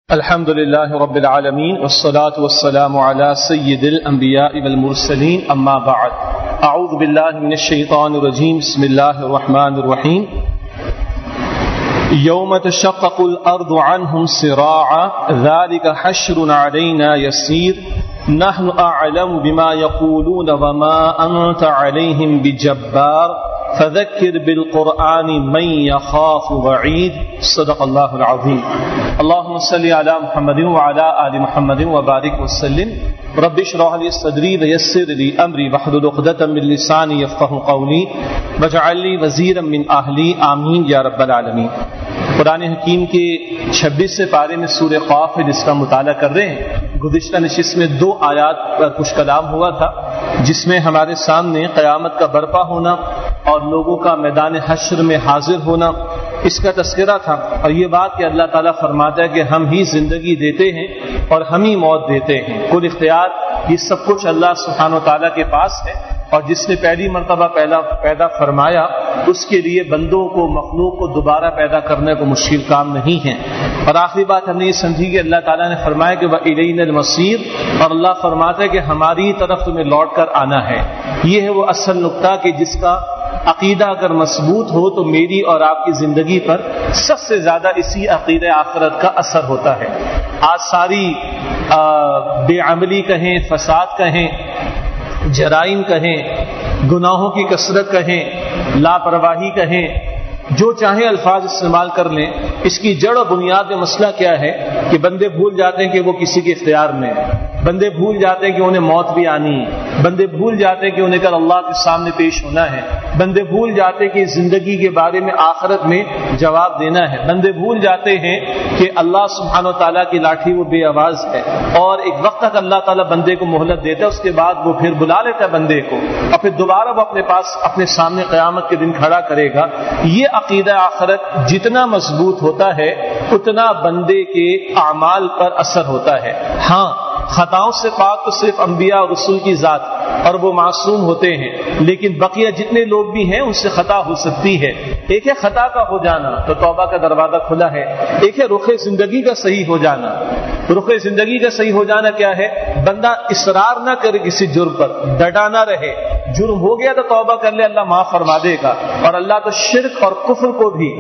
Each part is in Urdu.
الحمد لله رب العالمين والصلاة والسلام على سيد الأنبياء والمرسلين أما بعد أعوذ بالله من الشيطان الرجيم بسم الله الرحمن الرحيم يوم تشقق الأرض عنهم سراعا ذلك حشر علينا يسير نحن أعلم بما يقولون وما أنت عليهم بجبار فذكر بالقرآن من يخاف وعيد صدق الله العظيم اللهم صل على محمد وعلى آل محمد وبارك وسلم رب اشرح لي صدري ويسر لي أمري واحلل عقدة من لساني يفقهوا قولي واجعل لي وزيرا من أهلي آمين يا رب العالمين۔ قرآن حکیم کے 26 پارے میں سورہ قاف ہے جس کا مطالعہ کر رہے ہیں۔ گزشتہ نشست میں 2 آیات پر کچھ کلام ہوا تھا جس میں ہمارے سامنے قیامت کا برپا ہونا اور لوگوں کا میدان حشر میں حاضر ہونا اس کا تذکرہ تھا، اور یہ بات کہ اللہ تعالیٰ فرماتا ہے کہ ہم ہی زندگی دیتے ہیں اور ہم ہی موت دیتے ہیں، کل اختیار یہ سب کچھ اللہ سبحانہ و تعالیٰ کے پاس ہے، اور جس نے پہلی مرتبہ پیدا فرمایا اس کے لیے بندوں کو مخلوق کو دوبارہ پیدا کرنے کو مشکل کام نہیں ہے۔ اور آخری بات ہم نے یہ سمجھی کہ اللہ تعالیٰ نے فرمایا کہ وَإِلَيْنَا الْمَصِيرُ، اور اللہ فرماتا ہے کہ ہماری طرف تمہیں لوٹ کر آنا ہے۔ یہ ہے وہ اصل نقطہ کہ جس کا عقیدہ اگر مضبوط ہو تو میری اور آپ کی زندگی پر سب سے زیادہ اسی عقیدہ آخرت کا اثر ہوتا ہے۔ آج ساری بے عملی کہیں، فساد کہیں، جرائم کہیں، گناہوں کی کثرت کہیں، لاپرواہی کہیں، جو چاہے الفاظ استعمال کر لیں، اس کی جڑ و بنیاد میں مسئلہ کیا ہے کہ بندے بھول جاتے ہیں کہ وہ کسی کے اختیار میں ہیں، بندے بھول جاتے ہیں کہ انہیں موت بھی آنی ہے، بندے بھول جاتے ہیں کہ انہیں کل اللہ کے سامنے پیش ہونا ہے، بندے بھول جاتے ہیں کہ زندگی کے بارے میں آخرت میں جواب دینا ہے، بندے بھول جاتے ہیں کہ اللہ سبحانہ و تعالیٰ کی لاٹھی وہ بے آواز ہے، اور ایک وقت تک اللہ تعالیٰ بندے کو مہلت دیتا ہے، اس کے بعد وہ پھر بلا لیتا ہے بندے کو، اور پھر دوبارہ وہ اپنے سامنے قیامت کے دن کھڑا کرے گا۔ یہ عقیدہ آخرت جتنا مضبوط ہوتا ہے اتنا بندے کے اعمال پر اثر ہوتا ہے۔ ہاں، خطاؤں سے پاک تو صرف انبیاء اور رسول کی ذات اور وہ معصوم ہوتے ہیں، لیکن بقیہ جتنے لوگ بھی ہیں ان سے خطا ہو سکتی ہے۔ ایک ہے خطا کا ہو جانا تو توبہ کا دروازہ کھلا ہے، ایک ہے رخ زندگی کا صحیح ہو جانا۔ رخ زندگی کا صحیح ہو جانا کیا ہے؟ بندہ اصرار نہ کرے کسی جرم پر، ڈٹا نہ رہے، جرم ہو گیا تو توبہ کر لے، اللہ معاف فرما دے گا۔ اور اللہ تو شرک اور کفر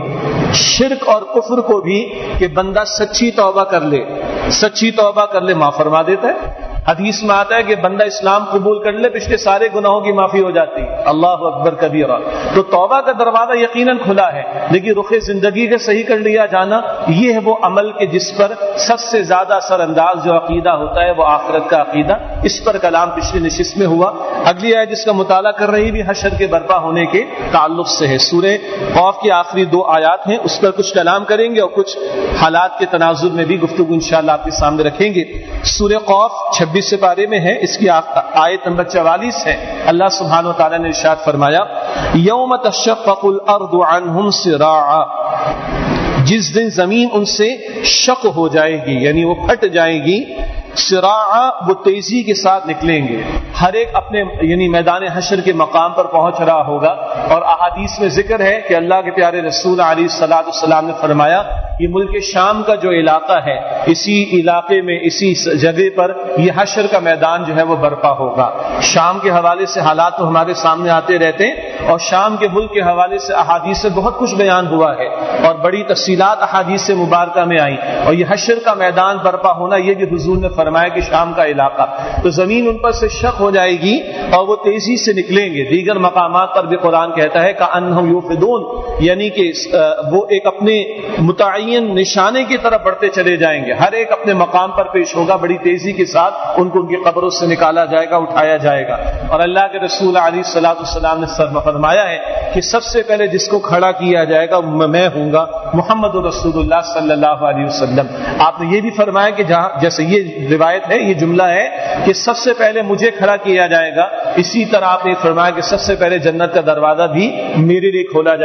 کو بھی کہ بندہ سچی توبہ کر لے معاف فرما دیتا ہے۔ حدیث میں آتا ہے کہ بندہ اسلام قبول کر لے پچھلے سارے گناہوں کی معافی ہو جاتی ہے، اللہ اکبر کبیرہ۔ تو توبہ کا دروازہ یقیناً کھلا ہے، لیکن رخ زندگی کا صحیح کر لیا جانا یہ ہے وہ عمل کہ جس پر سب سے زیادہ اثر انداز جو عقیدہ ہوتا ہے وہ آخرت کا عقیدہ۔ اس پر کلام پچھلی نشست میں ہوا۔ اگلی آیت جس کا مطالعہ کر رہی بھی حشر کے برپا ہونے کے تعلق سے ہے، سورہ قاف کی آخری 2 آیات ہیں، اس پر کچھ کلام کریں گے اور کچھ حالات کے تناظر میں بھی گفتگو انشاءاللہ آپ کے سامنے رکھیں گے۔ سورہ قاف 26 پارے میں ہے، اس کی آیت نمبر 44 ہے۔ اللہ سبحانہ و تعالیٰ نے ارشاد فرمایا یوم تشقق الارض عنہم سراعا، جس دن زمین ان سے شق ہو جائے گی، یعنی وہ پھٹ جائے گی۔ سراعا وہ تیزی کے ساتھ نکلیں گے، ہر ایک اپنے یعنی میدان حشر کے مقام پر پہنچ رہا ہوگا۔ اور احادیث میں ذکر ہے کہ اللہ کے پیارے رسول علیہ الصلوۃ والسلام نے فرمایا یہ ملک شام کا جو علاقہ ہے، اسی علاقے میں اسی جگہ پر یہ حشر کا میدان جو ہے وہ برپا ہوگا۔ شام کے حوالے سے حالات تو ہمارے سامنے آتے رہتے ہیں، اور شام کے ملک کے حوالے سے احادیث سے بہت کچھ بیان ہوا ہے اور بڑی تفصیلات احادیث سے مبارکہ میں آئیں، اور یہ حشر کا میدان برپا ہونا یہ بھی حضور نے فرمایا کہ شام کا علاقہ، تو زمین ان پر سے شق ہو جائے گی اور وہ تیزی سے نکلیں گے۔ دیگر مقامات پر بھی قرآن کہتا ہے کأنہم یوفدون، یعنی کہ وہ ایک اپنے متعین نشانے کی طرف بڑھتے چلے جائیں گے، ہر ایک اپنے مقام پر پیش ہوگا، بڑی تیزی کے ساتھ ان کو ان کی قبروں سے نکالا جائے گا، اٹھایا جائے گا۔ اور اللہ کے رسول علیہ الصلوۃ والسلام نے فرمایا ہے کہ سب سے پہلے جس کو کھڑا کیا جائے گا میں ہوں گا، محمد رسول اللہ صلی اللہ علیہ وسلم۔ آپ نے یہ بھی فرمایا کہ جیسے یہ روایت ہے، یہ جملہ ہے کہ سب سے پہلے مجھے کھڑا کیا جائے گا، اسی طرح آپ نے فرمایا کہ سب سے پہلے جنت کا دروازہ بھی میرے لیے کھولا جائے گا، صلی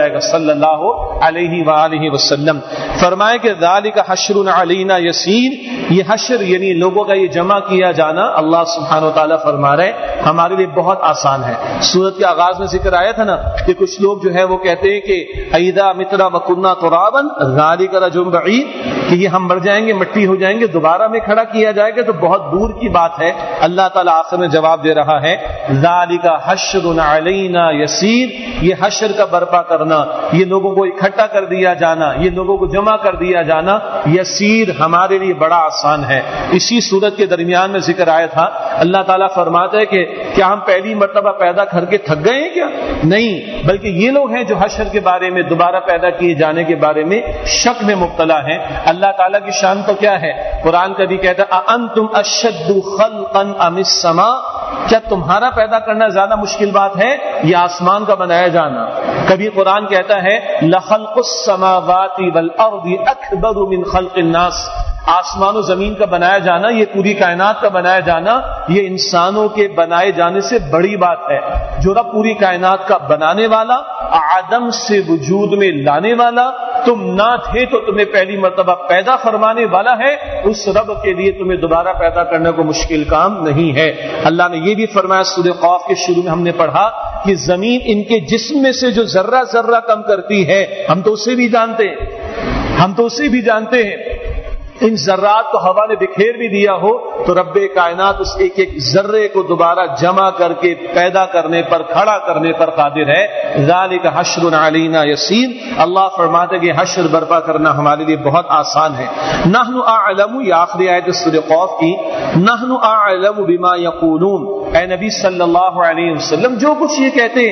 صلی اللہ علیہ وآلہ وسلم. فرمائے کہ ذالک حشر علینا یسیر، یہ حشر یعنی لوگوں کا یہ جمع کیا جانا اللہ سبحانہ وتعالیٰ فرما رہے ہمارے لیے بہت آسان ہے. سورت کے آغاز میں ذکر آیا تھا نا کہ کچھ لوگ جو ہے وہ کہتے ہیں کہ اذا متنا وکنا ترابا ذالک رجل بعید، کہ یہ ہم مر جائیں گے، مٹی ہو جائیں گے، دوبارہ میں کھڑا کیا جائے گا تو بہت دور کی بات ہے. اللہ تعالیٰ آخر میں جواب دے رہا ہے ذالک حشر علینا یسیر، یہ حشر کا برپا کرنا، یہ لوگوں کو اکٹھا کر دیا جانا، یہ لوگوں کو جمع کر دیا جانا یسیر ہمارے لیے بڑا آسان ہے. اسی صورت کے درمیان میں ذکر آیا تھا اللہ تعالیٰ فرماتا ہے کہ کیا ہم پہلی مرتبہ پیدا کر کے تھک گئے ہیں کیا؟ نہیں، بلکہ یہ لوگ ہیں جو حشر کے بارے میں، دوبارہ پیدا کیے جانے کے بارے میں شک میں مبتلا ہیں. اللہ تعالیٰ کی شان تو کیا ہے، قرآن کبھی کہتا ہے اانتم اشد خلقا ام السماء، کیا تمہارا پیدا کرنا زیادہ مشکل بات ہے یا آسمان کا بنایا جانا؟ کبھی قرآن کہتا ہے لخلق السماوات والارض اکبر من خلق الناس، آسمان و زمین کا بنایا جانا، یہ پوری کائنات کا بنایا جانا، یہ انسانوں کے بنائے جانے سے بڑی بات ہے. جو رب پوری کائنات کا بنانے والا، عدم سے وجود میں لانے والا، تم نہ تھے تو تمہیں پہلی مرتبہ پیدا فرمانے والا ہے، اس رب کے لیے تمہیں دوبارہ پیدا کرنے کو مشکل کام نہیں ہے. اللہ نے یہ بھی فرمایا سورہ قاف کے شروع میں ہم نے پڑھا کہ زمین ان کے جسم میں سے جو ذرہ ذرہ کم کرتی ہے، ہم تو اسے بھی جانتے ہیں، ان ذرات کو ہوا نے بکھیر بھی دیا ہو تو رب کائنات اس ایک ایک ذرے کو دوبارہ جمع کر کے پیدا کرنے پر، کھڑا کرنے پر قادر ہے. ذالک حشر علینا یسیر، اللہ فرماتے کہ حشر برپا کرنا ہمارے لیے بہت آسان ہے. نحن اعلم، یہ آخری آیت سورہ قاف کی، نحن اعلم بما یقولون، اے نبی صلی اللہ علیہ وسلم جو کچھ یہ کہتے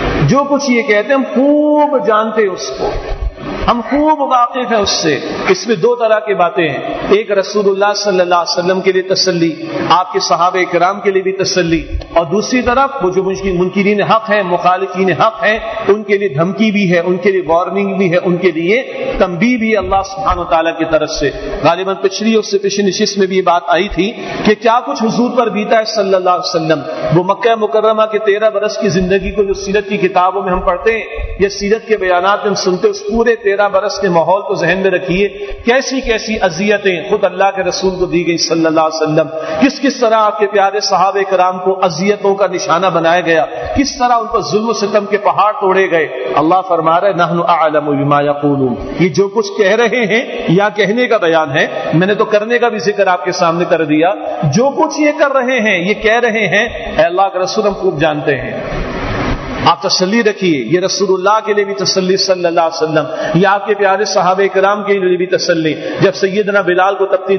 ہیں ہم خوب جانتے ہیں، اس کو ہم خوب واقف ہیں اس سے. اس میں دو طرح کی باتیں ہیں، ایک رسول اللہ صلی اللہ علیہ وسلم کے لیے تسلی، آپ کے صحابہ کرام کے لیے بھی تسلی، اور دوسری طرف وہ جو منکرین حق ہیں، مخالفین حق ہیں، ان کے لیے دھمکی بھی ہے، ان کے لیے وارننگ بھی ہے، ان کے لیے تنبیہ بھی اللہ سبحانہ وتعالیٰ کی طرف سے. غالباً پچھلی اور سے پچھلی نشست میں بھی یہ بات آئی تھی کہ کیا کچھ حضور پر بیتا ہے صلی اللہ علیہ وسلم. وہ مکہ مکرمہ کے 13 برس کی زندگی کو جو سیرت کی کتابوں میں ہم پڑھتے ہیں یا سیرت کے بیانات میں ہم سنتے، اس پورے 13 برس کے ماحول کو ذہن میں رکھیے، کیسی کیسی اذیتیں خود اللہ کے رسول کو دی گئی صلی اللہ علیہ وسلم، کس طرح آپ کے پیارے صحابہ کرام کو اذیتوں کا نشانہ بنایا گیا، کس طرح ان پر ظلم و ستم کے پہاڑ توڑے گئے. اللہ فرما رہے نحن اعلم بما یقولون، یہ جو کچھ کہہ رہے ہیں یا کہنے کا بیان ہے، میں نے تو کرنے کا بھی ذکر آپ کے سامنے کر دیا. جو کچھ یہ کر رہے ہیں، یہ کہہ رہے ہیں، اے اللہ کے رسول ہم خوب جانتے ہیں. آپ تسلی رکھیے، یہ رسول اللہ کے لیے بھی تسلی صلی اللہ علیہ وسلم، یہ آپ کے پیارے صحابہ کرام کے لیے بھی تسلی. جب سیدنا بلال کو تپتی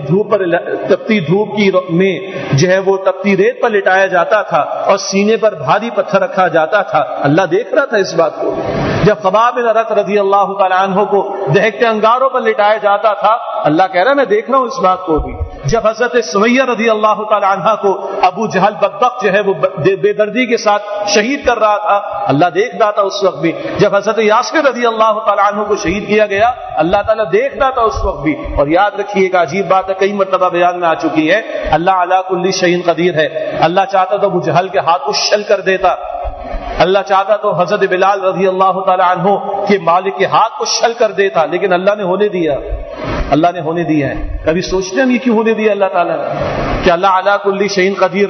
دھوپ کی میں جو ہے وہ تپتی ریت پر لٹایا جاتا تھا اور سینے پر بھاری پتھر رکھا جاتا تھا، اللہ دیکھ رہا تھا اس بات کو. جب خباب بن ارت رضی اللہ تعالیٰ عنہ کو دہکتے انگاروں پر لٹایا جاتا تھا، اللہ کہہ رہا میں دیکھ رہا ہوں اس بات کو بھی. جب حضرت سمیہ رضی اللہ تعالیٰ عنہ کو ابو جہل بدبخت جو ہے وہ بے دردی کے ساتھ شہید کر رہا تھا، اللہ دیکھ رہا تھا اس وقت بھی. جب حضرت یاسر رضی اللہ تعالیٰ عنہ کو شہید کیا گیا، اللہ تعالیٰ دیکھ رہا تھا اس وقت بھی. اور یاد رکھیے ایک عجیب بات ہے، کئی مرتبہ بیان میں آ چکی ہے، اللہ علی کل شیء قدیر ہے. اللہ چاہتا تو ابو جہل کے ہاتھ کو شل کر دیتا، اللہ چاہتا تو حضرت بلال رضی اللہ تعالیٰ عنہ کے مالک کے ہاتھ کو شل کر دیتا، لیکن اللہ نے ہونے دیا. اللہ نے ہونے دیا ہے. کبھی سوچتے ہیں یہ کیوں ہونے دیا اللہ تعالیٰ نے؟ کہ اللہ علی کل شیء قدیر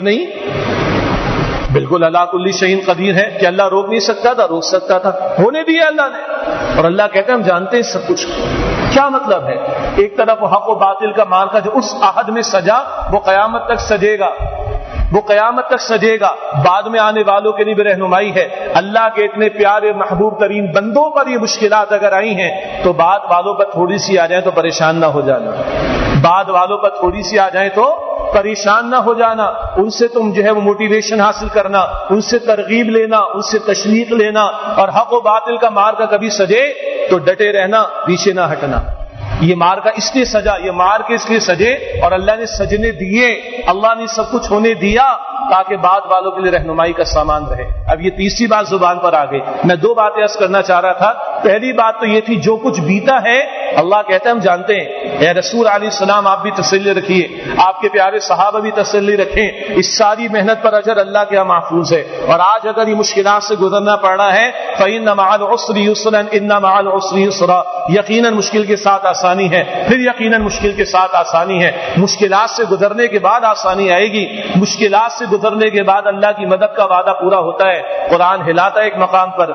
نہیں؟ بالکل اللہ کل شیء قدیر ہے. کہ اللہ روک نہیں سکتا تھا؟ روک سکتا تھا، ہونے دیا اللہ نے. اور اللہ کہتا ہے ہم جانتے ہیں سب کچھ. کیا مطلب ہے؟ ایک طرف وہ حق و باطل کا معرکہ جو اس عہد میں سجا وہ قیامت تک سجے گا، وہ قیامت تک سجے گا. بعد میں آنے والوں کے لیے بھی رہنمائی ہے. اللہ کے اتنے پیارے محبوب ترین بندوں پر یہ مشکلات اگر آئی ہیں تو بعد والوں پر تھوڑی سی آ جائیں تو پریشان نہ ہو جانا. بعد والوں پر تھوڑی سی آ جائیں تو پریشان نہ ہو جانا. ان سے تم جو ہے وہ موٹیویشن حاصل کرنا، ان سے ترغیب لینا، ان سے تشویق لینا. اور حق و باطل کا مارکا کبھی سجے تو ڈٹے رہنا، پیچھے نہ ہٹنا. یہ مارکا اس لیے سجا، یہ مار کے اس لیے سجے اور اللہ نے سجنے دیے، اللہ نے سب کچھ ہونے دیا تاکہ بعد والوں کے لیے رہنمائی کا سامان رہے. اب یہ تیسری بات زبان پر آ گئی. میں 2 باتیں عرض کرنا چاہ رہا تھا. پہلی بات تو یہ تھی جو کچھ بیتا ہے اللہ کہتے ہیں ہم جانتے ہیں. اے رسول علیہ السلام آپ بھی تسلی رکھیے, آپ کے پیارے صحابہ بھی تسلی رکھیں, اس ساری محنت پر اجر اللہ کے یہاں محفوظ ہے. اور آج اگر یہ مشکلات سے گزرنا پڑ رہا ہے فَإِنَّ مَعَ الْعُسْرِ يُسْرًا إِنَّ مَعَ الْعُسْرِ يُسْرًا, یقیناً مشکل کے ساتھ آسانی ہے, پھر یقیناً مشکل کے ساتھ آسانی ہے. مشکلات سے گزرنے کے بعد آسانی آئے گی, مشکلات سے گزرنے کے بعد اللہ کی مدد کا وعدہ پورا ہوتا ہے. قرآن ہلاتا ہے ایک مقام پر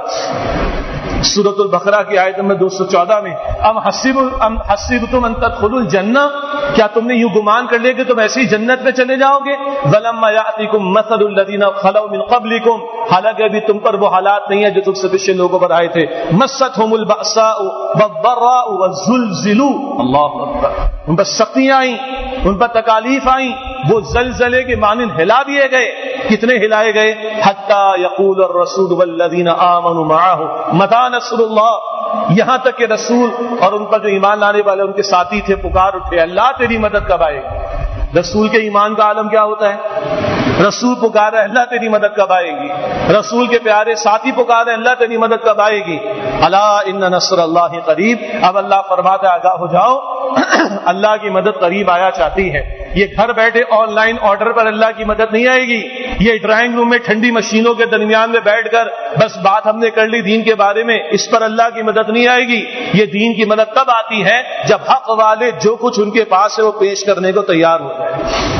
سورۃ البقرہ کی آیت نمبر 214 میں, ام حسبتم ان تدخلوا الجنہ, کیا تم نے یوں گمان کر لیا کہ تم ایسی جنت میں چلے جاؤ گے. ولما یاتکم مثل الذین خلوا من قبلکم, حالانکہ ابھی تم پر وہ حالات نہیں ہیں جو تم سے پچھلے لوگوں پر آئے تھے. مستهم البأساء والضراء والزلزلوا, اللہ اکبر, ان پر سختیاں آئیں, ان پر تکالیف آئیں, وہ زلزلے کے مانند ہلا دیے گئے. کتنے ہلائے گئے؟ حتی یقول الرسول والذین آمنوا معه متی نصر اللہ, یہاں تک کہ رسول اور ان پر جو ایمان لانے والے ان کے ساتھی تھے پکار اٹھے, اللہ تیری مدد کب آئے گی. رسول کے ایمان کا عالم کیا ہوتا ہے؟ رسول پکارے اللہ تیری مدد کب آئے گی. رسول کے پیارے ساتھی پکارے اللہ تیری مدد کب آئے گی. الا ان نصر اللہ قریب, اب اللہ فرماتا ہے آگاہ ہو جاؤ, اللہ کی مدد قریب آیا چاہتی ہے. یہ گھر بیٹھے آن لائن آرڈر پر اللہ کی مدد نہیں آئے گی. یہ ڈرائنگ روم میں ٹھنڈی مشینوں کے درمیان میں بیٹھ کر بس بات ہم نے کر لی دین کے بارے میں, اس پر اللہ کی مدد نہیں آئے گی. یہ دین کی مدد تب آتی ہے جب حق والے جو کچھ ان کے پاس ہے وہ پیش کرنے کو تیار ہو جائے,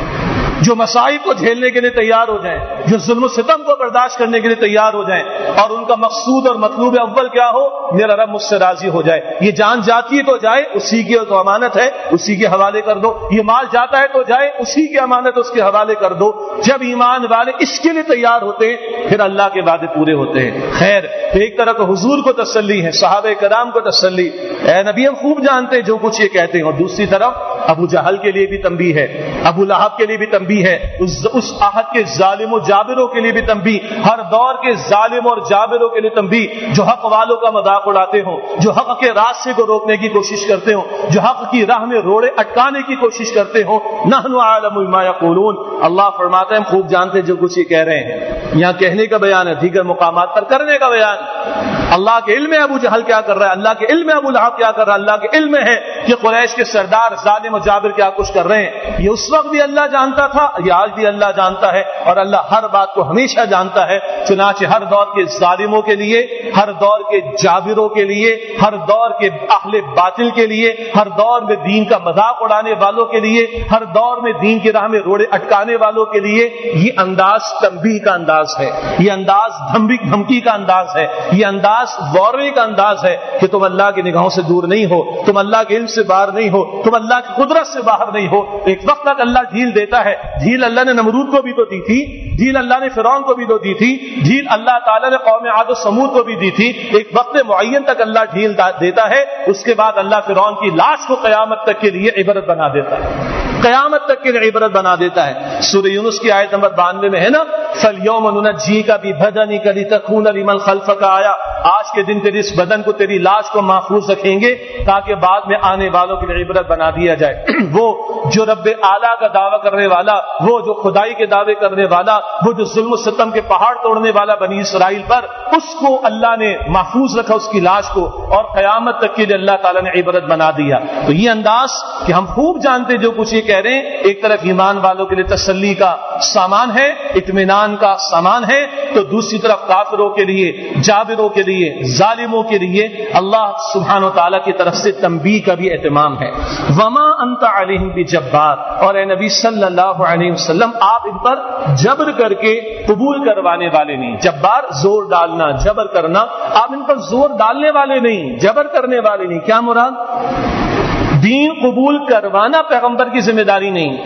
جو مصائب کو جھیلنے کے لیے تیار ہو جائیں, جو ظلم و ستم کو برداشت کرنے کے لیے تیار ہو جائیں, اور ان کا مقصود اور مطلوب اول کیا ہو, میرا رب مجھ سے راضی ہو جائے. یہ جان جاتی ہے تو جائے, اسی کی تو امانت ہے, اسی کے حوالے کر دو. یہ مال جاتا ہے تو جائے, اسی کی امانت اس کے حوالے کر دو. جب ایمان والے اس کے لیے تیار ہوتے ہیں پھر اللہ کے وعدے پورے ہوتے ہیں. خیر, تو ایک طرف تو حضور کو تسلی ہے, صحابہ کرام کو تسلی, اے نبی ہم خوب جانتے جو کچھ یہ کہتے ہیں. اور دوسری طرف ابو جہل کے لیے بھی تنبیہ ہے, ابو لہب کے لیے بھی تنبیہ ہے, اس عہد کے ظالم و جابروں کے لیے بھی تنبیہ, ہر دور کے ظالم اور جابروں کے لیے تنبیہ, جو حق والوں کا مذاق اڑاتے ہوں, جو حق کے راستے کو روکنے کی کوشش کرتے ہوں, جو حق کی راہ میں روڑے اٹکانے کی کوشش کرتے ہوں. نحن اعلم بما یقولون, اللہ فرماتے ہیں ہم خوب جانتے جو کچھ یہ کہہ رہے ہیں. یہاں کہنے کا بیان ہے, دیگر مقامات پر کرنے کا بیان. اللہ کے علم ہے ابو جہل کیا کر رہا ہے, اللہ کے علم ہے ابو لہب کیا کر رہا ہے, اللہ کے علم ہے کہ قریش کے سردار ظالم و جابر کیا کچھ کر رہے ہیں. یہ اس وقت بھی اللہ جانتا تھا, یہ آج بھی اللہ جانتا ہے, اور اللہ ہر بات کو ہمیشہ جانتا ہے. چنانچہ ہر دور کے ظالموں کے لیے, ہر دور کے جابروں کے لیے, ہر دور کے اہل باطل کے لیے, ہر دور میں دین کا مذاق اڑانے والوں کے لیے, ہر دور میں دین کی راہ میں روڑے اٹکانے والوں کے لیے یہ انداز تنبیہ کا انداز ہے, یہ انداز دھمکی کا انداز ہے, یہ انداز وارننگ کا انداز ہے کہ تم اللہ کی نگاہوں سے دور نہیں ہو, تم اللہ کے علم سے باہر نہیں ہو, تم اللہ کی قدرت سے باہر نہیں ہو. ایک وقت تک اللہ ڈھیل دیتا ہے, ڈھیل اللہ نے نمرود کو بھی تو دی تھی, ڈھیل اللہ نے فرعون کو بھی تو دی تھی, ڈھیل اللہ تعالیٰ نے قوم عاد و سمود کو بھی دی تھی. ایک وقت معین تک اللہ ڈھیل دیتا ہے, اس کے بعد اللہ فرعون کی لاش کو قیامت تک کے لیے عبرت بنا دیتا ہے, قیامت تک کے لیے عبرت بنا دیتا ہے. سورہ یونس کی آیت نمبر 92 میں ہے نا, فَالْيَوْمَ نُنَجِّيكَ بِبَدَنِكَ لِتَكُونَ لِمَنْ خَلْفَكَ آیا, آج کے دن تیری اس بدن کو, تیری لاش کو محفوظ رکھیں گے تاکہ بعد میں آنے والوں کے لیے عبرت بنا دیا جائے. وہ جو رب اعلیٰ کا دعویٰ کرنے والا, وہ جو خدائی کے دعوے کرنے والا, وہ جو ظلم و ستم کے پہاڑ توڑنے والا بنی اسرائیل پر, اس کو اللہ نے محفوظ رکھا, اس کی لاش کو, اور قیامت تک کے لیے اللہ تعالیٰ نے عبرت بنا دیا. تو یہ انداز کہ ہم خوب جانتے جو کچھ یہ کہہ رہے ہیں, ایک طرف ایمان والوں کے لیے تسلی کا سامان ہے, اطمینان کا سامان ہے, تو دوسری طرف کافروں کے لیے, جابروں کے لیے, ظالموں کے لیے اللہ سبحانہ و تعالیٰ کی طرف سے تنبیہ کا بھی اہتمام ہے. وما انت علیہم بجبار, اور اے نبی صلی اللہ علیہ وسلم آپ ان پر جبر کر کے قبول کروانے والے نہیں. جبار زور ڈالنا, جبر کرنا, آپ ان پر زور ڈالنے والے نہیں, جبر کرنے والے نہیں. کیا مراد؟ دین قبول کروانا پیغمبر کی ذمہ داری نہیں,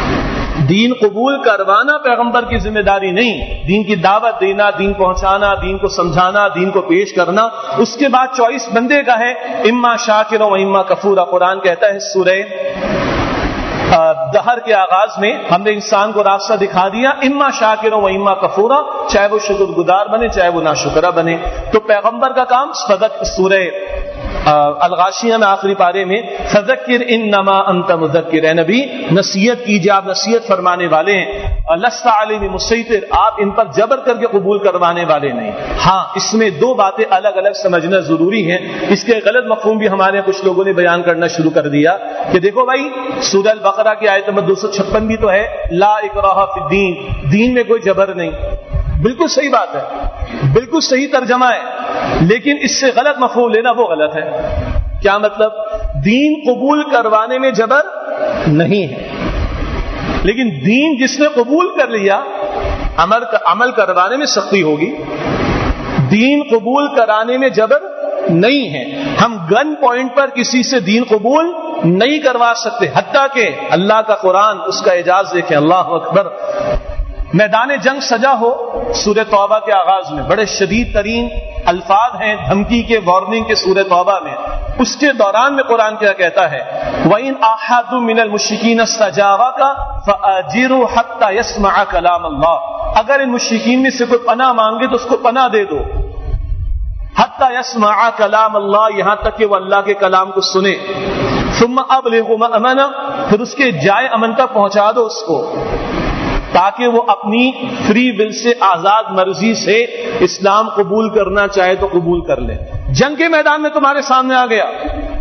دین قبول کروانا پیغمبر کی ذمہ داری نہیں. دین کی دعوت دینا, دین پہنچانا, دین کو سمجھانا, دین کو پیش کرنا, اس کے بعد چوائس بندے کا ہے, اما شاکر و اما کفورا. قرآن کہتا ہے سورہ دہر کے آغاز میں ہم نے انسان کو راستہ دکھا دیا, اما شاکر و اما کفورا, چاہے وہ شکر گزار بنے چاہے وہ ناشکرہ بنے. تو پیغمبر کا کام سورہ الغاشیہ میں آخری پارے میں فذکر انما انت مذکر, اے نبی نصیحت کیجیے, آپ نصیحت فرمانے والے ہیں. لست علیہم مسیطر، آپ ان پر جبر کر کے قبول کروانے والے نہیں۔ ہاں اس میں دو باتیں الگ الگ سمجھنا ضروری ہیں، اس کے غلط مفہوم بھی ہمارے کچھ لوگوں نے بیان کرنا شروع کر دیا کہ دیکھو بھائی سورہ البقرہ کی آیت نمبر 256 بھی تو ہے لا اکراہ فی الدین، دین میں کوئی جبر نہیں۔ بالکل صحیح بات ہے، بالکل صحیح ترجمہ ہے، لیکن اس سے غلط مفہوم لینا وہ غلط ہے۔ کیا مطلب؟ دین قبول کروانے میں جبر نہیں ہے، لیکن دین جس نے قبول کر لیا عمل کروانے میں سختی ہوگی۔ دین قبول کرانے میں جبر نہیں ہے، ہم گن پوائنٹ پر کسی سے دین قبول نہیں کروا سکتے، حتیٰ کہ اللہ کا قرآن اس کا اعجاز دیکھیں، اللہ اکبر۔ میدان جنگ سجا ہو، سورہ توبہ کے آغاز میں بڑے شدید ترین الفاظ ہیں دھمکی کے، وارننگ کے سورہ توبہ میں، اس کے دوران میں قرآن کیا کہتا ہے وَإِنْ أَحَدٌ مِّنَ الْمُشْرِكِينَ اسْتَجَارَكَ فَأَجِرْهُ حَتَّى يَسْمَعَ كَلَامَ اللَّهِ، اگر ان مشرکین میں سے کوئی پناہ مانگے تو اس کو پناہ دے دو، حَتَّى يَسْمَعَ كَلَامَ اللَّهِ، یہاں تک کہ وہ اللہ کے کلام کو سنے، ثُمَّ أَبْلِغْهُ مَأْمَنَهُ، پھر اس کے جائے امن تک پہنچا دو اس کو، تاکہ وہ اپنی فری ول سے، آزاد مرضی سے اسلام قبول کرنا چاہے تو قبول کر لے۔ جنگ کے میدان میں تمہارے سامنے آ گیا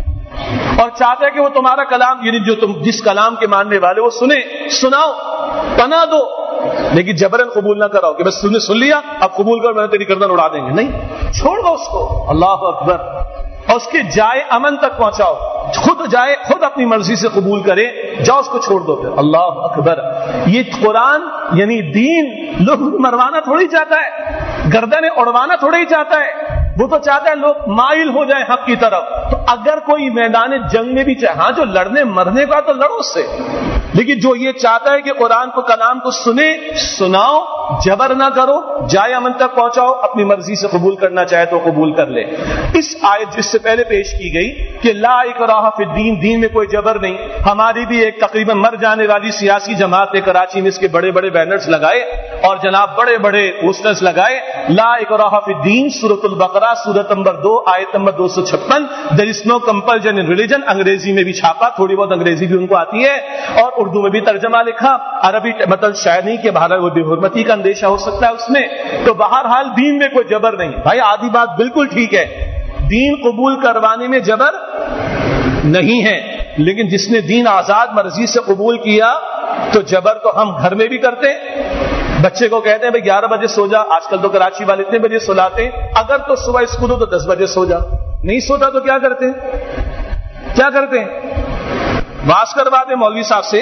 اور چاہتا ہے کہ وہ تمہارا کلام، یعنی جو تم جس کلام کے ماننے والے وہ سنے، سناؤ، پناہ دو، لیکن جبرن قبول نہ کراؤ کہ بس تم نے سن لیا اب قبول کر، میں تیری گردن اڑا دیں گے، نہیں، چھوڑ دو اس کو، اللہ اکبر، اور اس کے جائے امن تک پہنچاؤ، خود جائے، خود اپنی مرضی سے قبول کرے، جاؤ اس کو چھوڑ دو پھر، اللہ اکبر۔ یہ قرآن یعنی دین لوگ مروانا تھوڑی چاہتا ہے، گردنیں اڑوانا تھوڑی چاہتا ہے، وہ تو چاہتا ہے لوگ مائل ہو جائیں حق کی طرف۔ تو اگر کوئی میدان جنگ میں بھی چاہے، ہاں جو لڑنے مرنے کا تو لڑو اس سے، لیکن جو یہ چاہتا ہے کہ قرآن کو کلام کو سنے، سناؤ، جبر نہ کرو، جائے امن تک پہنچاؤ، اپنی مرضی سے قبول کرنا چاہے تو قبول کر لے۔ اس آیت جس سے پہلے پیش کی گئی کہ لا اکراہ فی الدین، دین میں کوئی جبر نہیں، ہماری بھی ایک تقریباً مر جانے والی سیاسی جماعت نے کراچی میں اس کے بڑے بڑے بینرز لگائے اور جناب بڑے بڑے پوسٹرز لگائے، لا اکراہ فی الدین، سورۃ البقرہ سورۃ نمبر 2 آیت number 256، there is no compulsion in religion, انگریزی میں بھی چھاپا، تھوڑی بہت انگریزی بھی ان کو آتی ہے، اور اردو میں بھی ترجمہ لکھا، عربی مطلب شاید نہیں کہ بہرحال وہ بے حرمتی کا اندیشہ ہو سکتا ہے اس میں، تو بہرحال دین میں کوئی جبر نہیں۔ بھائی آدھی بات بالکل ٹھیک ہے، دین قبول کروانے میں جبر نہیں ہے، لیکن جس نے دین آزاد مرضی سے قبول کیا تو جبر تو ہم گھر میں بھی کرتے، بچے کو کہتے ہیں بھائی 11 بجے سو جا، آج کل تو کراچی والے اتنے بجے سلاتے ہیں، اگر تو صبح اسکول ہو تو 10 بجے سو جا، نہیں سوتا تو کیا کرتے ہیں؟ کیا کرتے ہیں؟ واز کروا دیں مولوی صاحب سے،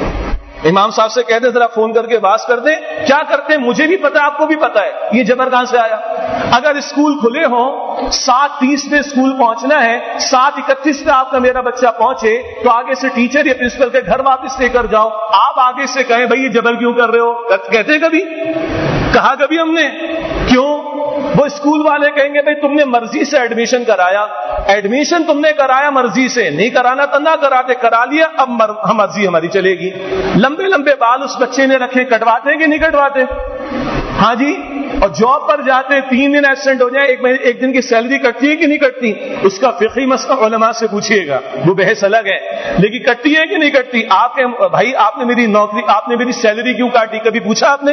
امام صاحب سے کہتے ذرا فون کر کے واز کر دیں، کیا کرتے ہیں مجھے بھی پتا ہے، آپ کو بھی پتا ہے، یہ جبر کہاں سے آیا؟ اگر اسکول کھلے ہوں، 7:30 پہ اسکول پہنچنا ہے، 7:31 پہ آپ کا میرا بچہ پہنچے تو آگے سے ٹیچر یا پرنسپل کے گھر واپس لے کر جاؤ، آپ آگے سے کہیں بھائی یہ جبر کیوں کر رہے ہو؟ کہتے ہیں کبھی؟ کہا کبھی ہم نے؟ کیوں؟ وہ اسکول والے کہیں گے بھائی تم نے مرضی سے ایڈمیشن کرایا، ایڈمیشن تم نے کرایا مرضی سے، نہیں کرانا تو نہ کراتے، کرا لیا اب مرضی ہماری چلے گی۔ لمبے لمبے بال اس بچے نے رکھے، کٹواتے کہ نہیں کٹواتے؟ ہاں جی، اور جاب پر جاتے 3 دن ایبسینٹ ہو جائے، ایک دن کی سیلری کٹتی ہے کہ نہیں کٹتی؟ اس کا فقہی مسئلہ علماء سے پوچھیے گا، وہ بحث الگ ہے، لیکن کٹتی ہے کہ نہیں کٹتی؟ آپ کے بھائی آپ نے میری نوکری، آپ نے میری سیلری کیوں کاٹی؟ کبھی پوچھا آپ نے؟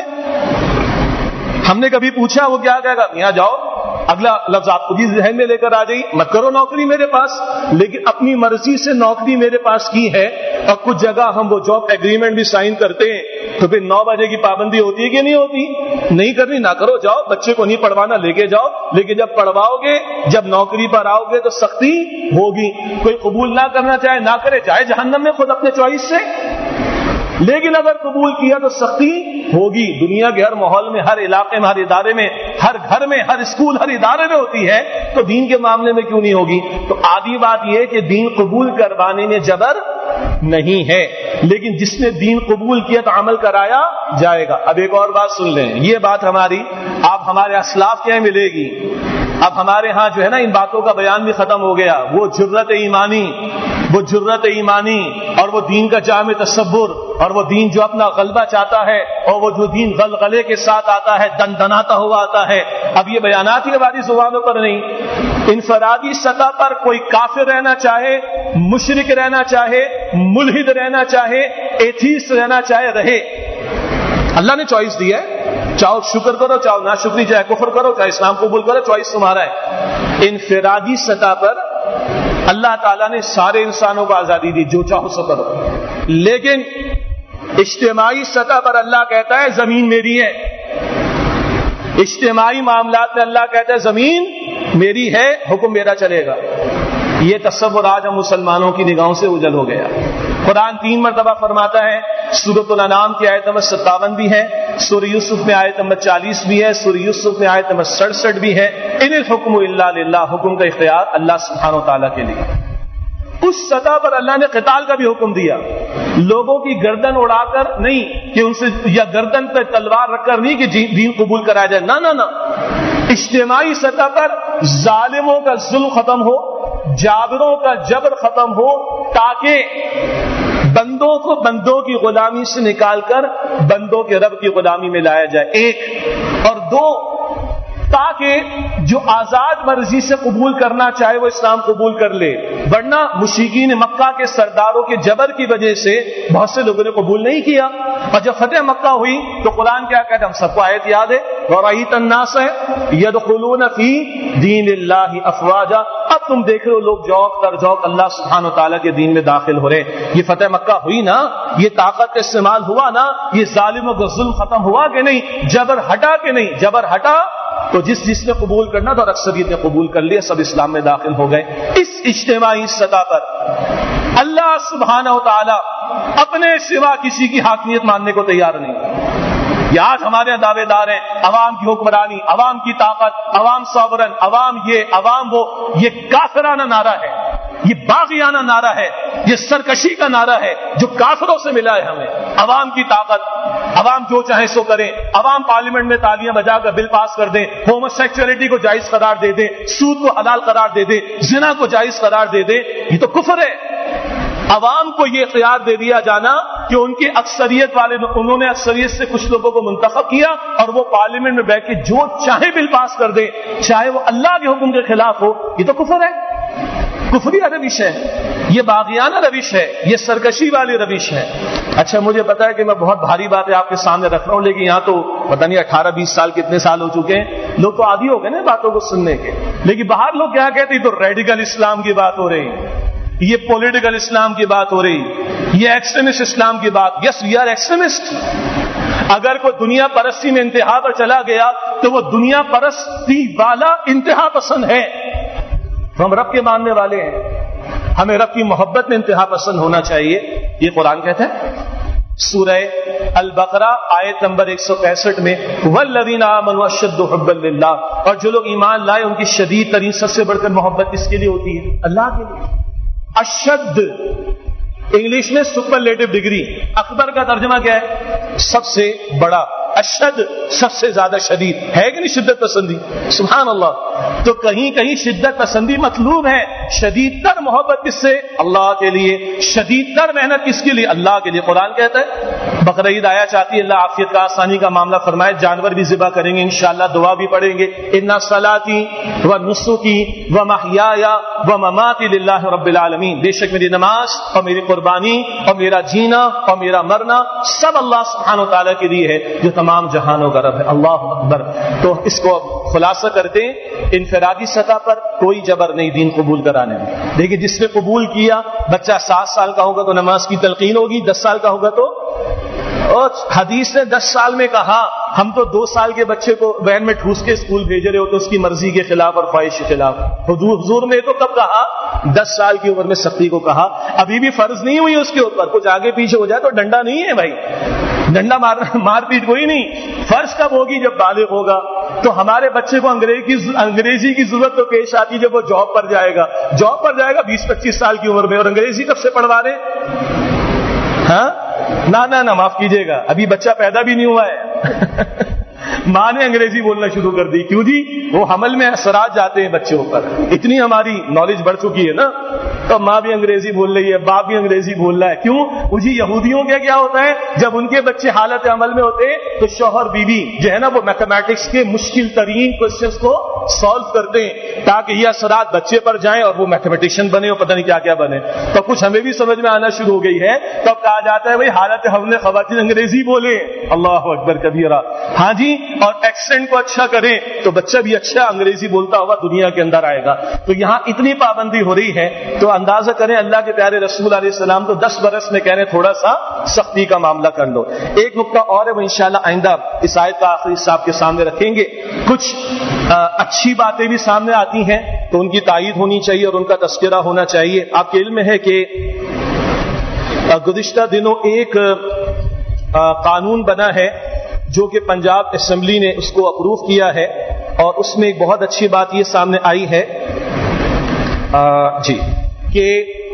ہم نے کبھی پوچھا؟ وہ کیا کہے گا؟ یہاں جاؤ، اگلا لفظ آپ کو بھی ذہن میں لے کر آ جائیے، مت کرو نوکری میرے پاس، لیکن اپنی مرضی سے نوکری میرے پاس کی ہے، اور کچھ جگہ ہم وہ جاب ایگریمنٹ بھی سائن کرتے ہیں، تو پھر 9 بجے کی پابندی ہوتی ہے کہ نہیں ہوتی؟ نہیں کرنی نہ کرو، جاؤ، بچے کو نہیں پڑھوانا لے کے جاؤ، لیکن جب پڑھواؤ گے، جب نوکری پر آؤ گے تو سختی ہوگی، کوئی قبول نہ کرنا چاہے نہ کرے، جائے جہنم میں خود اپنے چوائس سے، لیکن اگر قبول کیا تو سختی ہوگی۔ دنیا کے ہر ماحول میں، ہر علاقے میں، ہر ادارے میں، ہر گھر میں، ہر اسکول، ہر ادارے میں ہوتی ہے، تو دین کے معاملے میں کیوں نہیں ہوگی؟ تو آدھی بات یہ کہ دین قبول کروانے میں جبر نہیں ہے، لیکن جس نے دین قبول کیا تو عمل کرایا جائے گا۔ اب ایک اور بات سن لیں، یہ بات ہماری آپ ہمارے اسلاف کے یہاں ملے گی، اب ہمارے ہاں جو ہے نا ان باتوں کا بیان بھی ختم ہو گیا، وہ جرت ایمانی اور وہ دین کا جامع تصور، اور وہ دین جو اپنا غلبہ چاہتا ہے، اور وہ جو دین غلغلے کے ساتھ آتا ہے، دندناتا ہوا آتا ہے۔ اب یہ بیانات ہی ہماری زبانوں پر نہیں، انفرادی سطح پر کوئی کافر رہنا چاہے، مشرک رہنا چاہے، ملحد رہنا چاہے، ایتھیسٹ رہنا چاہے، رہے، اللہ نے چوائس دی ہے، چاہو شکر کرو، چاہو ناشکری، چاہے کفر کرو، چاہے اسلام قبول کرو، چوائس تمہارا ہے۔ انفرادی سطح پر اللہ تعالیٰ نے سارے انسانوں کو آزادی دی، جو چاہو سو کرو، لیکن اجتماعی سطح پر اللہ کہتا ہے زمین میری ہے، اجتماعی معاملات میں اللہ کہتا ہے زمین میری ہے، حکم میرا چلے گا۔ یہ تصور آج ہم مسلمانوں کی نگاہوں سے اوجھل ہو گیا۔ قرآن 3 مرتبہ فرماتا ہے، سورۃ الانعام کی آیت نمبر 57 بھی ہے، سورہ یوسف میں آیت نمبر 40 بھی ہے، سورہ یوسف میں آیت نمبر 67 بھی ہے، ان الحکم الا للہ، حکم کا اختیار اللہ سبحانہ و تعالیٰ کے لیے۔ اس سطح پر اللہ نے قتال کا بھی حکم دیا، لوگوں کی گردن اڑا کر نہیں کہ ان سے، یا گردن پہ تلوار رکھ کر نہیں کہ دین قبول کرایا جائے، نہ نہ نہ، اجتماعی سطح پر ظالموں کا ظلم ختم ہو، جابروں کا جبر ختم ہو، تاکہ بندوں کو بندوں کی غلامی سے نکال کر بندوں کے رب کی غلامی میں لایا جائے، ایک، اور دو، تاکہ جو آزاد مرضی سے قبول کرنا چاہے وہ اسلام قبول کر لے، ورنہ مشرکین مکہ کے سرداروں کے جبر کی وجہ سے بہت سے لوگوں نے قبول نہیں کیا۔ اور جب فتح مکہ ہوئی تو قرآن کیا کہتا ہے، ہم سب کو آیت یاد ہے، وَرَأَيْتَ النَّاسَ يَدْخُلُونَ فِي دِينِ اللَّهِ أَفْوَاجًا، اب تم دیکھ رہے ہو لوگ جوق در جوق اللہ سبحانہ وتعالیٰ کے دین میں داخل ہو رہے۔ یہ فتح مکہ ہوئی نا، یہ طاقت کا استعمال ہوا نا، یہ ظالموں کا ظلم ختم ہوا کہ نہیں، جبر ہٹا کہ نہیں، جبر ہٹا تو جس نے قبول کرنا تھا اور اکثریت نے قبول کر لیا، سب اسلام میں داخل ہو گئے۔ اس اجتماعی سطح پر اللہ سبحانہ و تعالی اپنے سوا کسی کی حاکمیت ماننے کو تیار نہیں۔ یہ آج ہمارے دعوے دار ہیں، عوام کی حکمرانی، عوام کی طاقت، عوام سوورن، عوام یہ، عوام وہ، یہ کافرانہ نعرہ ہے، یہ باغیانہ نعرہ ہے، یہ سرکشی کا نعرہ ہے جو کافروں سے ملا ہے ہمیں۔ عوام کی طاقت، عوام جو چاہے سو کریں، عوام پارلیمنٹ میں تالیاں بجا کر بل پاس کر دیں، ہومو سیکچولیٹی کو جائز قرار دے دیں، سود کو حلال قرار دے دیں، زنا کو جائز قرار دے دیں، یہ تو کفر ہے۔ عوام کو یہ اختیار دے دیا جانا کہ ان کی اکثریت والے، انہوں نے اکثریت سے کچھ لوگوں کو منتخب کیا اور وہ پارلیمنٹ میں بیٹھ کے جو چاہے بل پاس کر دیں، چاہے وہ اللہ کے حکم کے خلاف ہو، یہ تو کفر ہے، کفری روش ہے، یہ باغیانہ روش ہے، یہ سرکشی والی روش ہے۔ اچھا مجھے پتا ہے کہ میں بہت بھاری باتیں آپ کے سامنے رکھ رہا ہوں، لیکن یہاں تو پتہ نہیں 18-20 سال کتنے سال ہو چکے ہیں، لوگ تو عادی ہو گئے نا باتوں کو سننے کے، لیکن باہر لوگ کیا کہتے ہیں، تو ریڈیکل اسلام کی بات ہو رہی ہے، یہ پولیٹیکل اسلام کی بات ہو رہی، یہ ایکسٹریمسٹ اسلام کی بات۔ Yes we are extremist. اگر کوئی دنیا پرستی میں انتہا پر چلا گیا تو وہ دنیا پرستی والا انتہا پسند ہے۔ ہم رب کے ماننے والے ہیں، ہمیں رب کی محبت میں انتہا پسند ہونا چاہیے، یہ قرآن کہتا ہے۔ سورہ البقرہ آیت نمبر 165 میں والذین آمنوا اشد حبا للہ، اور جو لوگ ایمان لائے ان کی شدید ترین سب سے بڑھ کر محبت کس کے لیے ہوتی ہے؟ اللہ کے لیے۔ اشد انگلش میں سپرلیٹو ڈگری، اکبر کا ترجمہ کیا ہے؟ سب سے بڑا۔ اشد سب سے زیادہ شدید ہے کہ نہیں شدت پسندی؟ سبحان اللہ۔ تو کہیں کہیں شدت پسندی مطلوب ہے، شدید تر محبت کس سے؟ اللہ کے لیے۔ شدید تر محنت کس کے لیے؟ اللہ کے لیے۔ قرآن کہتا ہے، بقرہ عید آیا چاہتی ہے اللہ عافیت کا آسانی کا معاملہ فرمائے، جانور بھی ذبح کریں گے انشاءاللہ، دعا بھی پڑھیں گے، ان صلاتی و نسکی و محیای و مماتی للہ رب العالمین، بے شک میری نماز اور میری قربانی اور میرا جینا اور میرا مرنا سب اللہ سبحانہ و تعالیٰ کے لیے ہے جو تمام جہانوں کا رب ہے۔ اللہ اکبر۔ تو اس کو خلاصہ کرتے ہیں، انفرادی سطح پر کوئی جبر نہیں دین قبول کرانے میں، لیکن جس نے قبول کیا، بچہ 7 سال کا ہوگا تو نماز کی تلقین ہوگی، 10 سال کا ہوگا تو، اور حدیث نے 10 سال میں کہا ہم تو 2 سال کے بچے کو وین میں ٹھوس کے اسکول بھیج رہے ہو تو اس کی مرضی کے خلاف اور خواہش کے خلاف۔ حضور نے تو کب کہا؟ 10 سال کی عمر میں سختی کو کہا، ابھی بھی فرض نہیں ہوئی اس کے اوپر، کچھ آگے پیچھے ہو جائے تو ڈنڈا نہیں ہے بھائی، ڈنڈا مار پیٹ کوئی نہیں، فرض کب ہوگی؟ جب بالغ ہوگا۔ تو ہمارے بچے کو انگریزی کی ضرورت تو پیش آتی جب وہ جاب پر جائے گا، 20-25 سال کی عمر میں، اور انگریزی کب سے پڑھوا رہے؟ ہاں نہ معاف کیجیے گا، ابھی بچہ پیدا بھی نہیں ہوا ہے ماں نے انگریزی بولنا شروع کر دی، کیوں جی؟ وہ حمل میں اثرات جاتے ہیں بچوں پر، اتنی ہماری نالج بڑھ چکی ہے نا۔ تو ماں بھی انگریزی بول رہی ہے، باپ بھی انگریزی بول رہا ہے. کیوں؟ مجھے یہودیوں کا کیا ہوتا ہے، جب ان کے بچے حالت عمل میں ہوتے تو شوہر بیوی جو ہے نا وہ میتھمیٹکس کے مشکل ترین کوشچنس کو سالو کرتے ہیں تاکہ یہ اثرات بچے پر جائیں اور وہ میتھمیٹیشین بنے اور پتہ نہیں کیا کیا بنے. تو کچھ ہمیں بھی سمجھ میں آنا شروع ہو گئی ہے. تب کہا جاتا ہے بھائی حالت حمل خواتین انگریزی بولے. اللہ اکبر کبیرہ. ہاں جی، اور ایکسنٹ کو اچھا کریں تو بچہ بھی اچھا انگریزی بولتا ہوا دنیا کے اندر آئے گا. تو یہاں اتنی پابندی ہو رہی ہے تو اندازہ کریں اللہ کے پیارے رسول علیہ السلام تو 10 برس میں کہہ رہے تھوڑا سا سختی کا معاملہ کر لو. ایک نقطہ اور ہے وہ انشاءاللہ آئندہ اس آیت کا آخری صاحب کے سامنے رکھیں گے. کچھ اچھی باتیں بھی سامنے آتی ہیں تو ان کی تائید ہونی چاہیے اور ان کا تذکرہ ہونا چاہیے. آپ کے علم ہے کہ گزشتہ دنوں ایک قانون بنا ہے جو کہ پنجاب اسمبلی نے اس کو اپروو کیا ہے اور اس میں ایک بہت اچھی بات یہ سامنے آئی ہے جی کہ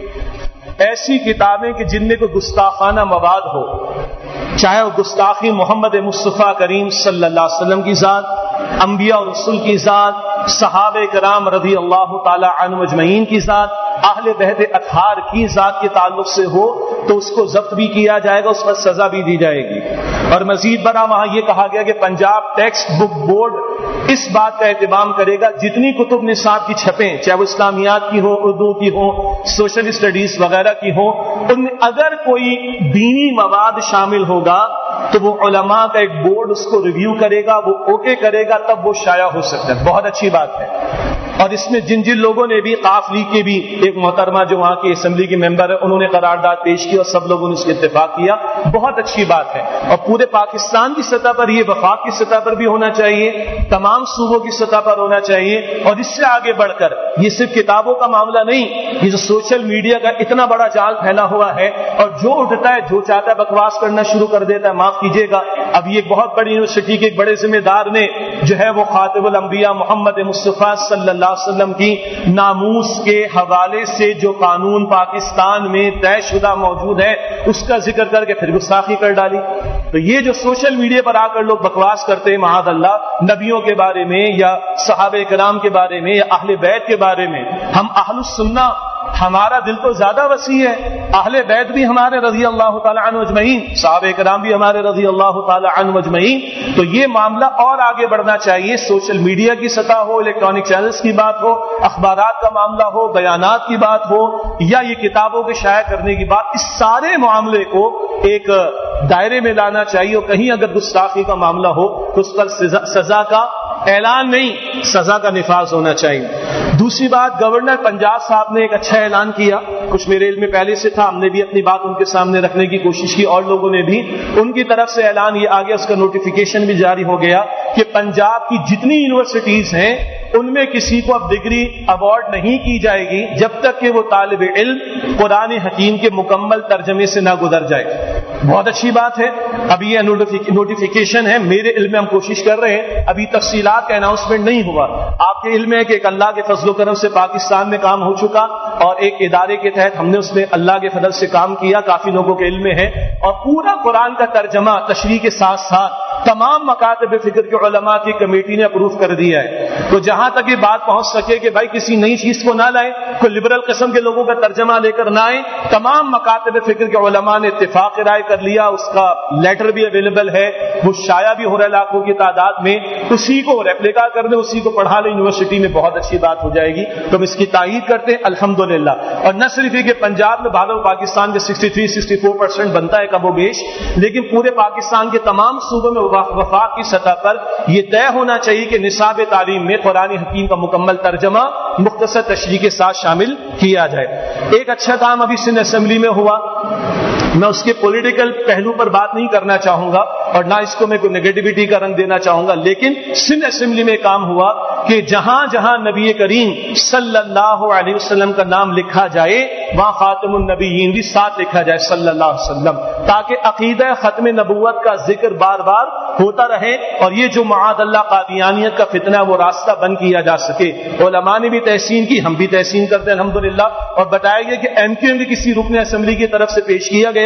ایسی کتابیں کہ جن میں کوئی گستاخانہ مواد ہو، چاہے وہ گستاخی محمد مصطفیٰ کریم صلی اللہ علیہ وسلم کی ذات، انبیاء اور رسول کی ذات، صحابہ کرام رضی اللہ تعالی عنہم اجمعین کی ذات، اہل بیت اطہار کی ذات کے تعلق سے ہو تو اس کو ضبط بھی کیا جائے گا، اس پر سزا بھی دی جائے گی. اور مزید برآں وہاں یہ کہا گیا کہ پنجاب ٹیکسٹ بک بورڈ اس بات کا اہتمام کرے گا جتنی کتب نصاب کی چھپیں، چاہے وہ اسلامیات کی ہو، اردو کی ہو، سوشل اسٹڈیز وغیرہ کی ہو، ان میں اگر کوئی دینی مواد شامل ہوگا تو وہ علماء کا ایک بورڈ اس کو ریویو کرے گا، وہ اوکے کرے گا، تب وہ شائع ہو سکتا ہے. بہت اچھی بات ہے. اور اس میں جن لوگوں نے بھی قاف لیگ کے بھی ایک محترمہ جو وہاں کی اسمبلی کی ممبر ہے انہوں نے قرارداد پیش کی اور سب لوگوں نے اس کے اتفاق کیا. بہت اچھی بات ہے. اور پورے پاکستان کی سطح پر یہ وفاق کی سطح پر بھی ہونا چاہیے، تمام صوبوں کی سطح پر ہونا چاہیے. اور اس سے آگے بڑھ کر یہ صرف کتابوں کا معاملہ نہیں، یہ جو سوشل میڈیا کا اتنا بڑا جال پھیلا ہوا ہے اور جو اٹھتا ہے جو چاہتا ہے بکواس کرنا شروع کر دیتا ہے. معاف کیجیے گا، اب یہ بہت بڑی یونیورسٹی کے ایک بڑے ذمہ دار نے جو ہے وہ خاتم الانبیاء محمد مصطفیٰ صلی اللہ علیہ وسلم کی ناموس کے حوالے سے جو قانون پاکستان میں طے شدہ موجود ہے اس کا ذکر کر کے پھر گستاخی کر ڈالی. تو یہ جو سوشل میڈیا پر آ کر لوگ بکواس کرتے ہیں معاذ اللہ نبیوں کے بارے میں یا صحابہ کرام کے بارے میں یا اہل بیت کے بارے میں، ہم اہل السنہ ہمارا دل تو زیادہ وسیع ہے. اہل بیت بھی ہمارے رضی اللہ تعالی عنہ اجمعین، صحابہ کرام بھی ہمارے رضی اللہ تعالی عنہ اجمعین. تو یہ معاملہ اور آگے بڑھنا چاہیے. سوشل میڈیا کی سطح ہو، الیکٹرانک چینلز کی بات ہو، اخبارات کا معاملہ ہو، بیانات کی بات ہو یا یہ کتابوں کے شائع کرنے کی بات، اس سارے معاملے کو ایک دائرے میں لانا چاہیے. اور کہیں اگر گستاخی کا معاملہ ہو تو اس پر سزا کا اعلان نہیں، سزا کا نفاذ ہونا چاہیے. دوسری بات، گورنر پنجاب صاحب نے ایک اچھا اعلان کیا، کچھ میرے علم میں پہلے سے تھا، ہم نے بھی اپنی بات ان کے سامنے رکھنے کی کوشش کی اور لوگوں نے بھی. ان کی طرف سے اعلان یہ آ گیا، اس کا نوٹیفیکیشن بھی جاری ہو گیا کہ پنجاب کی جتنی یونیورسٹیز ہیں ان میں کسی کو اب ڈگری ایوارڈ نہیں کی جائے گی جب تک کہ وہ طالب علم قرآن حکیم کے مکمل ترجمے سے نہ گزر جائے. بہت اچھی بات ہے. ابھی یہ نوٹیفیکیشن ہے، میرے علم میں ہم کوشش کر رہے ہیں، ابھی تفصیلات کا اناؤنسمنٹ نہیں ہوا. آپ کے علم ہے کہ ایک اللہ کے فضل و کرم سے پاکستان میں کام ہو چکا اور ایک ادارے کے تحت ہم نے اس میں اللہ کے فضل سے کام کیا، کافی لوگوں کے علم میں ہے. اور پورا قرآن کا ترجمہ تشریح کے ساتھ ساتھ تمام مکاتب فکر کے علماء کی کمیٹی نے اپروو کر دیا ہے. تو جہاں تک یہ بات پہنچ سکے کہ بھائی کسی نئی چیز کو نہ لائیں، کوئی لبرل قسم کے لوگوں کا ترجمہ لے کر نہ آئیں، تمام مکاتب فکر کے علماء نے اتفاق رائے کر لیا. اس کا لیٹر بھی اویلیبل ہے، وہ شائع بھی ہو رہا ہے لاکھوں کی تعداد میں. اسی کو ریپلیکا کر دیں، اسی کو پڑھا لیں یونیورسٹی میں، بہت اچھی بات ہو جائے گی. تو ہم اس کی تائید کرتے ہیں الحمدللہ. اور نہ صرف یہ کہ پنجاب میں بھارت پاکستان کے 63-64% بنتا ہے کم و بیش، لیکن پورے پاکستان کے تمام صوبوں میں وفاق کی سطح پر یہ طے ہونا چاہیے کہ نصاب تعلیم میں قرآن حکیم کا مکمل ترجمہ مختصر تشریح کے ساتھ شامل کیا جائے. ایک اچھا کام ابھی سندھ اسمبلی میں ہوا، میں اس کے پولیٹیکل پہلو پر بات نہیں کرنا چاہوں گا اور نہ اس کو میں کوئی نیگیٹیوٹی کا رنگ دینا چاہوں گا، لیکن سندھ اسمبلی میں کام ہوا کہ جہاں جہاں نبی کریم صلی اللہ علیہ وسلم کا نام لکھا جائے وہاں خاتم النبیین بھی ساتھ لکھا جائے صلی اللہ علیہ وسلم، تاکہ عقیدہ ختم نبوت کا ذکر بار بار ہوتا رہے اور یہ جو معاذ اللہ قادیانیت کا فتنہ وہ راستہ بند کیا جا سکے. علماء نے بھی تحسین کی، ہم بھی تحسین کرتے ہیں الحمدللہ. اور بتایا گیا کہ ایم کیو ایم کے کسی رکن اسمبلی کی طرف سے پیش کیا گیا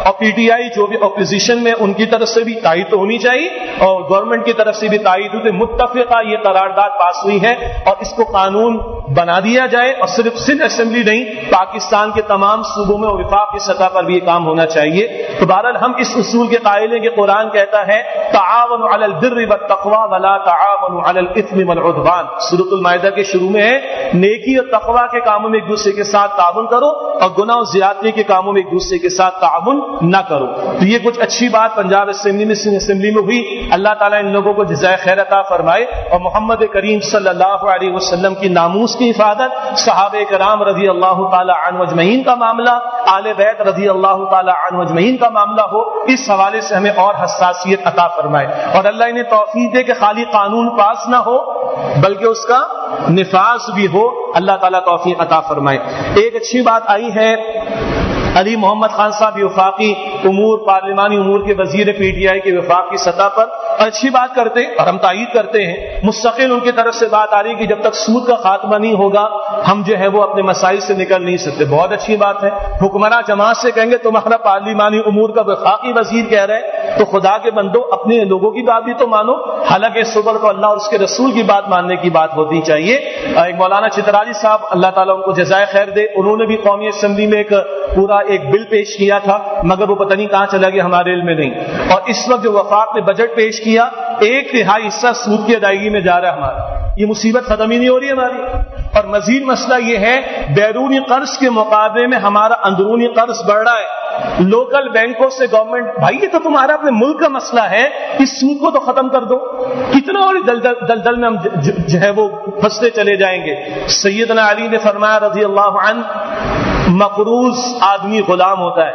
اور پی ٹی آئی جو بھی اپوزیشن میں ان کی طرف سے بھی تائید تو ہونی چاہیے اور گورنمنٹ کی طرف سے بھی تائید ہوتے متفقہ یہ قرارداد پاس ہوئی ہے اور اس کو قانون بنا دیا جائے اور صرف سندھ اسمبلی نہیں پاکستان کے تمام صوبوں میں اور وفاق کی سطح پر بھی یہ کام ہونا چاہیے. تو بہرحال ہم اس اصول کے قائل ہیں کہ قرآن کہتا ہے تعاونوا علی البر والتقوی ولا تعاونوا علی الاثم والعدوان. سورۃ المائدہ کے شروع میں ہے نیکی اور تقوی کے کاموں میں ایک دوسرے کے ساتھ تعاون کرو اور گناہ و زیادتی کے کاموں میں ایک دوسرے کے ساتھ تعاون نہ کرو. تو یہ کچھ اچھی بات پنجاب اسمبلی میں ہوئی. اللہ تعالیٰ ان لوگوں کو جزائے خیر عطا فرمائے اور محمد کریم صلی اللہ علیہ وسلم کی ناموس کی حفاظت, صحابہ کرام رضی اللہ تعالی عنہ اجمعین کا معاملہ, آل بیت رضی اللہ تعالی عنہ اجمعین کا معاملہ ہو, اس حوالے سے ہمیں اور حساسیت عطا فرمائے اور اللہ انہیں توفیق دے کہ خالی قانون پاس نہ ہو بلکہ اس کا نفاذ بھی ہو. اللہ تعالیٰ توفیق عطا فرمائے. ایک اچھی بات آئی ہے علی محمد خان صاحب وفاقی امور پارلیمانی امور کے وزیر پی ٹی آئی کے وفاق کی سطح پر اچھی بات کرتے ہیں اور ہم تائید کرتے ہیں. مستقل ان کی طرف سے بات آ رہی کہ جب تک سود کا خاتمہ نہیں ہوگا ہم جو ہے وہ اپنے مسائل سے نکل نہیں سکتے. بہت اچھی بات ہے. حکمراں جماعت سے کہیں گے تمہارا پارلیمانی امور کا وفاقی وزیر کہہ رہے تو خدا کے بندو اپنے لوگوں کی بات بھی تو مانو. حالانکہ صبر کو اللہ اور اس کے رسول کی بات ماننے کی بات ہوتی چاہیے. ایک مولانا چترالی صاحب اللہ تعالیٰ ان کو جزائے خیر دے, انہوں نے بھی قومی اسمبلی میں ایک بل پیش کیا تھا مگر وہ پتہ نہیں کہاں چلا گیا, ہمارے علم میں نہیں. اور اس وقت جو وفاق نے بجٹ پیش کیا 1/3 حصہ سود کی ادائیگی میں جا رہا ہے ہمارا. یہ مصیبت ختم ہی نہیں ہو رہی ہماری. اور مزید مسئلہ یہ ہے بیرونی قرض کے مقابلے میں ہمارا اندرونی قرض بڑھ رہا ہے. لوکل بینکوں سے گورنمنٹ, بھائی یہ تو تمہارا اپنے ملک کا مسئلہ ہے, اس سود کو تو ختم کر دو. کتنا اور دلدل میں ہم جو ہے وہ پھنستے چلے جائیں گے. سیدنا علی نے فرمایا رضی اللہ عنہ مقروض آدمی غلام ہوتا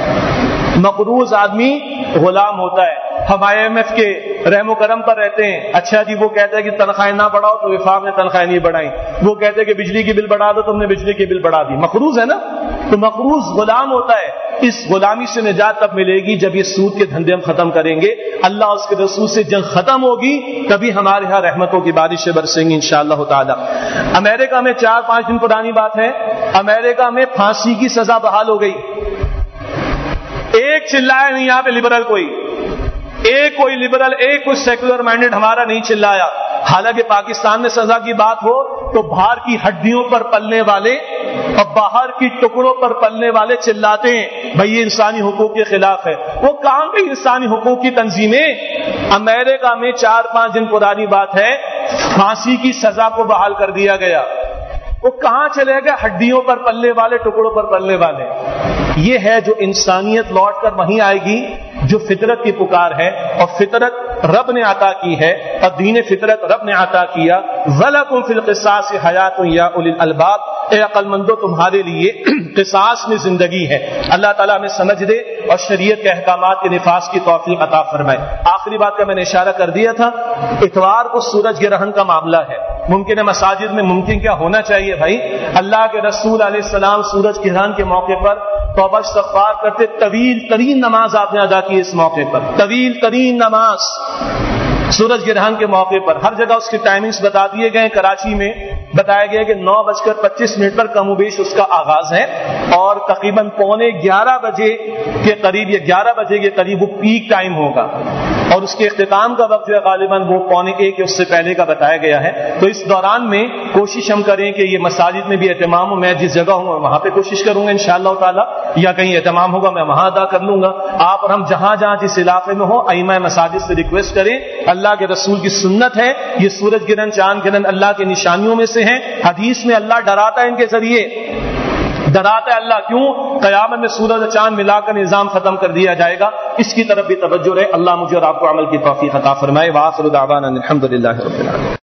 ہے, مقروض آدمی غلام ہوتا ہے. ہم آئی ایم ایف کے رحم و کرم پر رہتے ہیں. اچھا جی وہ کہتے ہیں کہ تنخواہیں نہ بڑھاؤ تو وفاق نے تنخواہیں نہیں بڑھائیں. وہ کہتے ہیں کہ بجلی کی بل بڑھا دو, تم نے بجلی کی بل بڑھا دی. مقروض ہے نا. تو مقروض غلام ہوتا ہے. اس غلامی سے نجات تب ملے گی جب یہ سود کے دھندے ہم ختم کریں گے. اللہ اور اس کے رسول سے جنگ ختم ہوگی تبھی ہمارے ہاں رحمتوں کی بارشیں برسیں گی انشاءاللہ تعالی. امریکہ میں 4-5 دن پرانی بات ہے, امریکہ میں پھانسی کی سزا بحال ہو گئی. ایک چلایا نہیں یہاں پہ لبرل کوئی لبرل کوئی سیکولر مائنڈڈ ہمارا نہیں چلایا. حالانکہ پاکستان میں سزا کی بات ہو تو باہر کی ہڈیوں پر پلنے والے اور باہر کی ٹکڑوں پر پلنے والے چلاتے ہیں بھائی یہ انسانی حقوق کے خلاف ہے. وہ کہاں گئی انسانی حقوق کی تنظیمیں؟ امریکہ میں 4-5 دن پرانی بات ہے پھانسی کی سزا کو بحال کر دیا گیا. وہ کہاں چلے گئے؟ ہڈیوں پر پلنے والے, ٹکڑوں پر پلنے والے. یہ ہے جو انسانیت لوٹ کر وہیں آئے گی جو فطرت کی پکار ہے, اور فطرت رب نے عطا کی ہے اور دین فطرت رب نے عطا کیا. وَلَكُمْ فِي الْقِصَاصِ حَيَاةٌ يَا أُولِي الْأَلْبَابِ, اے عقل مندو تمہارے لیے قصاص میں زندگی ہے. اللہ تعالیٰ ہمیں سمجھ دے اور شریعت کے احکامات کے نفاذ کی توفیق عطا فرمائے. آخری بات کا میں نے اشارہ کر دیا تھا, اتوار کو سورج گرہن کا معاملہ ہے. ممکن ہے مساجد میں ممکن کیا ہونا چاہیے بھائی, اللہ کے رسول علیہ السلام سورج گرہن کے موقع پر توبہ استغفار کرتے. طویل ترین نماز آپ نے ادا کی اس موقع پر, طویل ترین نماز سورج گرہن کے موقع پر. ہر جگہ اس کے ٹائمنگز بتا دیے گئے. کراچی میں بتایا گیا کہ 9:25 پر کم و بیش اس کا آغاز ہے اور تقریباً 11:15 بجے کے قریب یا 11 بجے کے قریب وہ پیک ٹائم ہوگا اور اس کے اختتام کا وقت جو ہے غالباً وہ 12:45 اس سے پہلے کا بتایا گیا ہے. تو اس دوران میں کوشش ہم کریں کہ یہ مساجد میں بھی اہتمام ہو. میں جس جگہ ہوں وہاں پہ کوشش کروں گا انشاءاللہ تعالی, یا کہیں اہتمام ہوگا میں وہاں ادا کر لوں گا. آپ اور ہم جہاں جس علاقے میں ہوں ائمہ مساجد سے ریکویسٹ کریں. اللہ کے رسول کی سنت ہے, یہ سورج گرہن چاند گرہن اللہ کی نشانیوں میں سے ہیں. حدیث میں اللہ ڈراتا ہے ان کے ذریعے, ڈراتا ہے اللہ. کیوں؟ قیامت میں سورج اور چاند ملا کر نظام ختم کر دیا جائے گا. اس کی طرف بھی توجہ رہے. اللہ مجھے اور آپ کو عمل کی توفیق عطا فرمائے. وآخر دعوانا الحمدللہ رب العالمین.